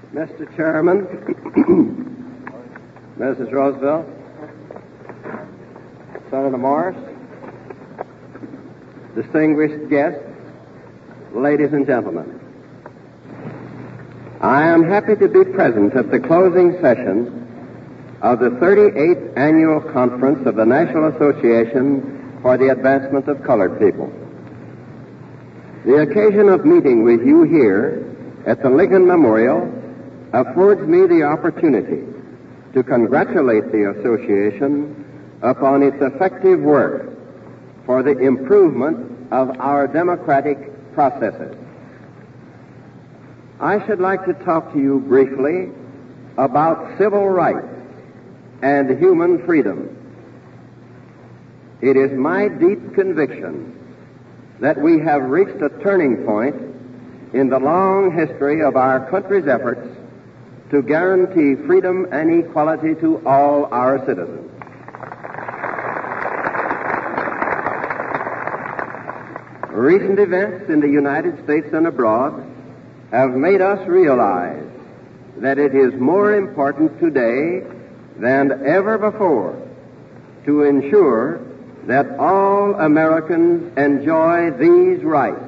Mr. Chairman, Mrs. Roosevelt, Senator Morris, distinguished guests, ladies and gentlemen, I am happy to be present at the closing session of the 38th Annual Conference of the National Association for the Advancement of Colored People. The occasion of meeting with you here at the Lincoln Memorial affords me the opportunity to congratulate the association upon its effective work for the improvement of our democratic processes. I should like to talk to you briefly about civil rights and human freedom. It is my deep conviction that we have reached a turning point in the long history of our country's efforts to guarantee freedom and equality to all our citizens. Recent events in the United States and abroad have made us realize that it is more important today than ever before to ensure that all Americans enjoy these rights.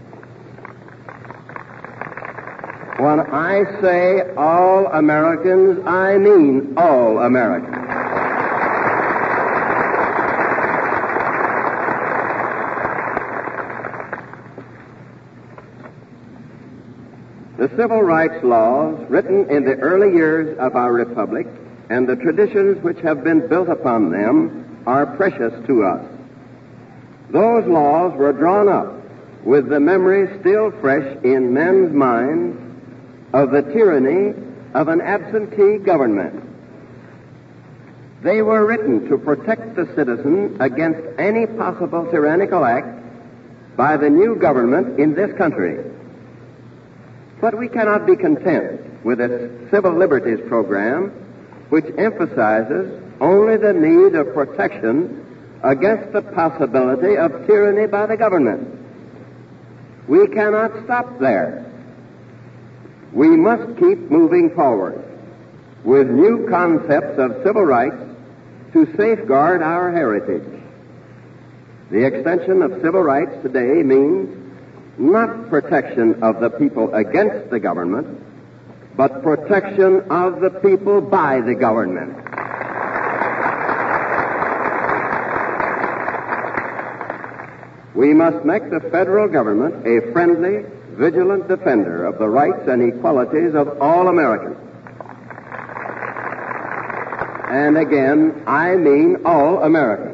When I say all Americans, I mean all Americans. The civil rights laws written in the early years of our republic and the traditions which have been built upon them are precious to us. Those laws were drawn up with the memory still fresh in men's minds of the tyranny of an absentee government. They were written to protect the citizen against any possible tyrannical act by the new government in this country. But we cannot be content with a civil liberties program which emphasizes only the need of protection against the possibility of tyranny by the government. We cannot stop there. We must keep moving forward with new concepts of civil rights to safeguard our heritage. The extension of civil rights today means not protection of the people against the government, but protection of the people by the government. We must make the federal government a friendly, vigilant defender of the rights and equalities of all Americans. And again, I mean all Americans.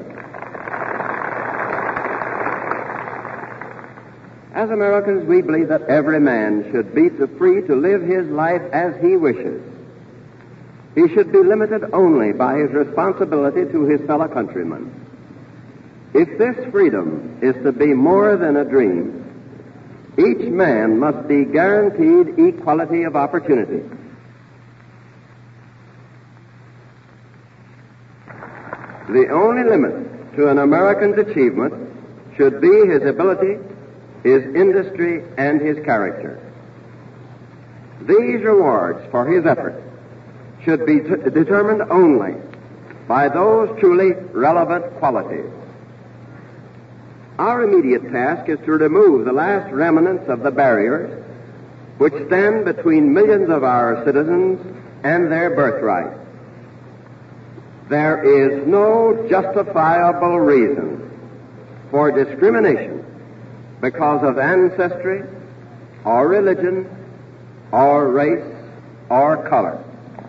As Americans, we believe that every man should be free to live his life as he wishes. He should be limited only by his responsibility to his fellow countrymen. If this freedom is to be more than a dream, each man must be guaranteed equality of opportunity. The only limit to an American's achievement should be his ability, his industry, and his character. These rewards for his effort should be determined only by those truly relevant qualities. Our immediate task is to remove the last remnants of the barriers which stand between millions of our citizens and their birthright. There is no justifiable reason for discrimination because of ancestry, or religion, or race, or color.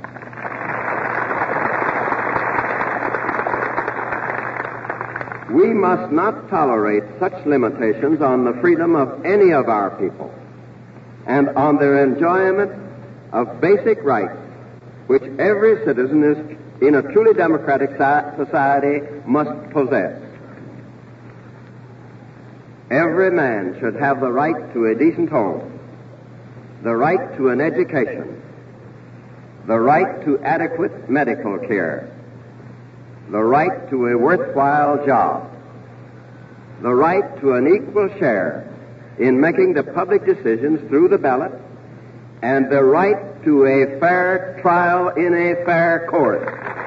We must not tolerate such limitations on the freedom of any of our people and on their enjoyment of basic rights which every citizen in a truly democratic society must possess. Every man should have the right to a decent home, the right to an education, the right to adequate medical care, the right to a worthwhile job, the right to an equal share in making the public decisions through the ballot, and the right to a fair trial in a fair court.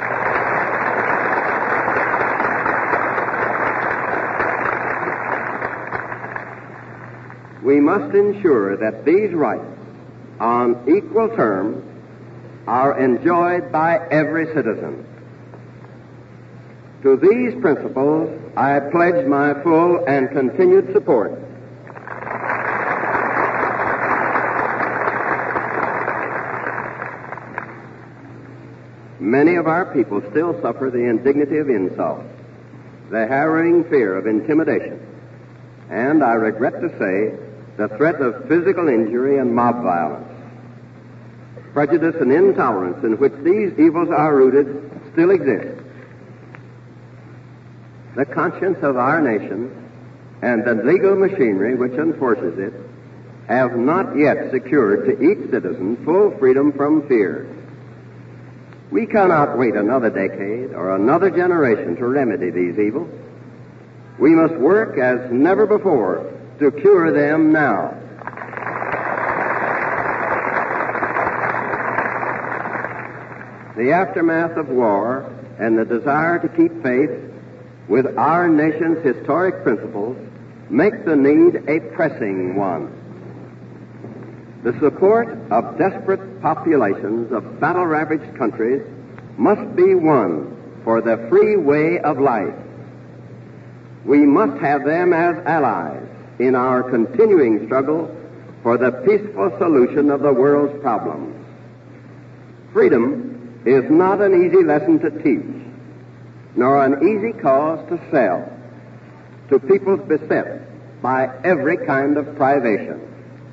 We must ensure that these rights, on equal terms, are enjoyed by every citizen. To these principles, I pledge my full and continued support. Many of our people still suffer the indignity of insult, the harrowing fear of intimidation, and I regret to say, the threat of physical injury and mob violence. Prejudice and intolerance in which these evils are rooted still exist. The conscience of our nation and the legal machinery which enforces it have not yet secured to each citizen full freedom from fear. We cannot wait another decade or another generation to remedy these evils. We must work as never before to cure them now. The aftermath of war and the desire to keep faith with our nation's historic principles make the need a pressing one. The support of desperate populations of battle-ravaged countries must be won for the free way of life. We must have them as allies in our continuing struggle for the peaceful solution of the world's problems. Freedom is not an easy lesson to teach, nor an easy cause to sell to peoples beset by every kind of privation.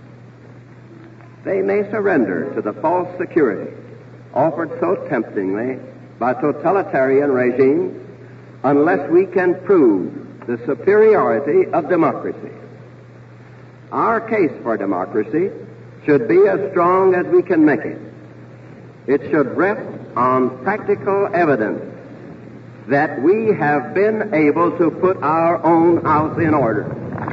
They may surrender to the false security offered so temptingly by totalitarian regimes unless we can prove the superiority of democracy. Our case for democracy should be as strong as we can make it. It should rest on practical evidence that we have been able to put our own house in order.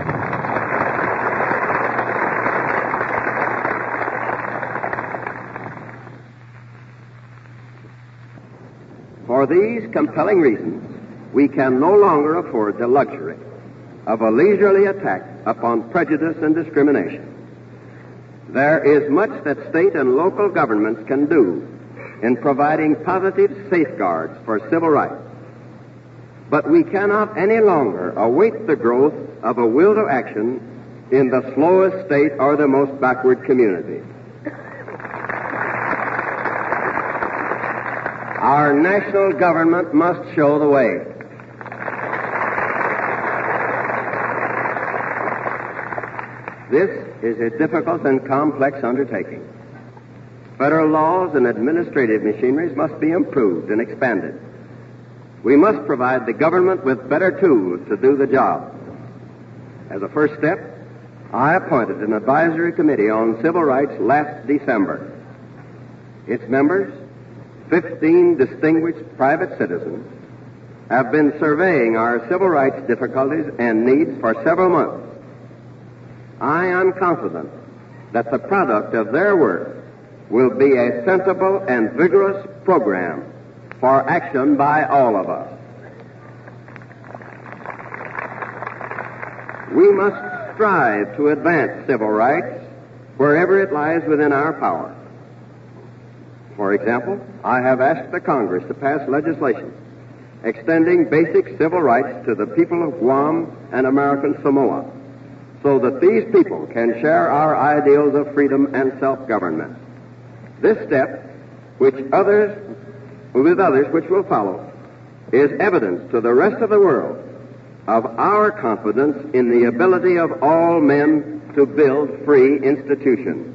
For these compelling reasons, we can no longer afford the luxury of a leisurely attack upon prejudice and discrimination. There is much that state and local governments can do in providing positive safeguards for civil rights. But we cannot any longer await the growth of a will to action in the slowest state or the most backward community. Our national government must show the way. This is a difficult and complex undertaking. Federal laws and administrative machineries must be improved and expanded. We must provide the government with better tools to do the job. As a first step, I appointed an advisory committee on civil rights last December. Its members, 15 distinguished private citizens, have been surveying our civil rights difficulties and needs for several months. I am confident that the product of their work will be a sensible and vigorous program for action by all of us. We must strive to advance civil rights wherever it lies within our power. For example, I have asked the Congress to pass legislation extending basic civil rights to the people of Guam and American Samoa, so that these people can share our ideals of freedom and self-government. This step, with others which will follow, is evidence to the rest of the world of our confidence in the ability of all men to build free institutions.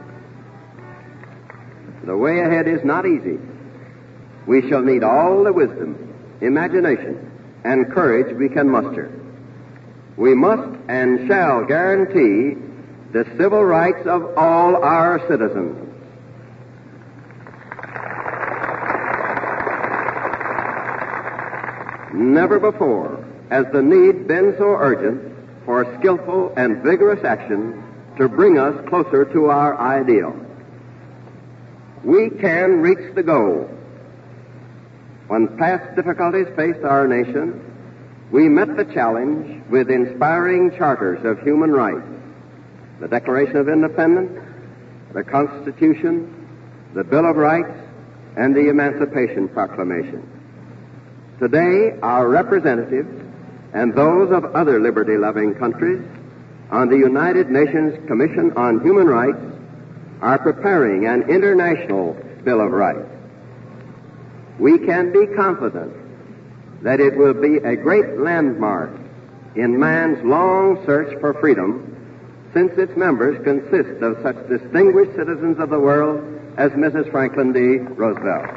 The way ahead is not easy. We shall need all the wisdom, imagination, and courage we can muster. We must and shall guarantee the civil rights of all our citizens. Never before has the need been so urgent for skillful and vigorous action to bring us closer to our ideal. we can reach the goal. When past difficulties faced our nation, we met the challenge with inspiring charters of human rights, the Declaration of Independence, the Constitution, the Bill of Rights, and the Emancipation Proclamation. Today, our representatives and those of other liberty-loving countries on the United Nations Commission on Human Rights are preparing an international Bill of Rights. We can be confident that it will be a great landmark in man's long search for freedom, since its members consist of such distinguished citizens of the world as Mrs. Franklin D. Roosevelt.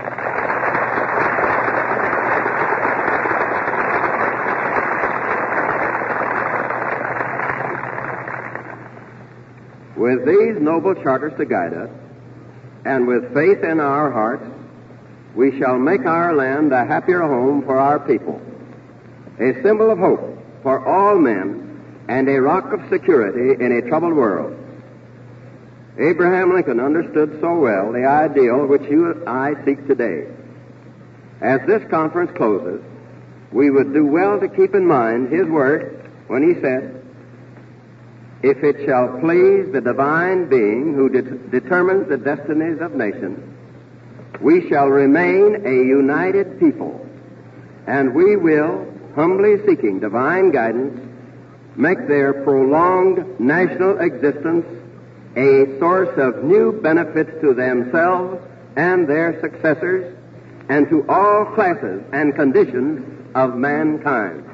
With these noble charters to guide us, and with faith in our hearts, we shall make our land a happier home for our people, a symbol of hope for all men, and a rock of security in a troubled world. Abraham Lincoln understood so well the ideal which you and I seek today. As this conference closes, we would do well to keep in mind his words when he said, "If it shall please the divine being who determines the destinies of nations, we shall remain a united people, and we will, humbly seeking divine guidance, make their prolonged national existence a source of new benefits to themselves and their successors, and to all classes and conditions of mankind."